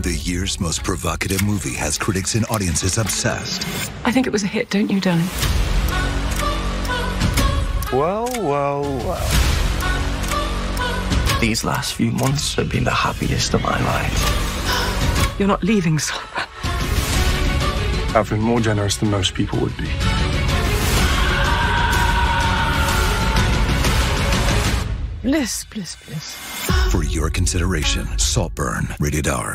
The year's most provocative movie has critics and audiences obsessed. I think it was a hit, don't you, darling? Well. These last few months have been the happiest of my life. You're not leaving, Sol. I've been more generous than most people would be. Bliss. For your consideration, Saltburn, rated R.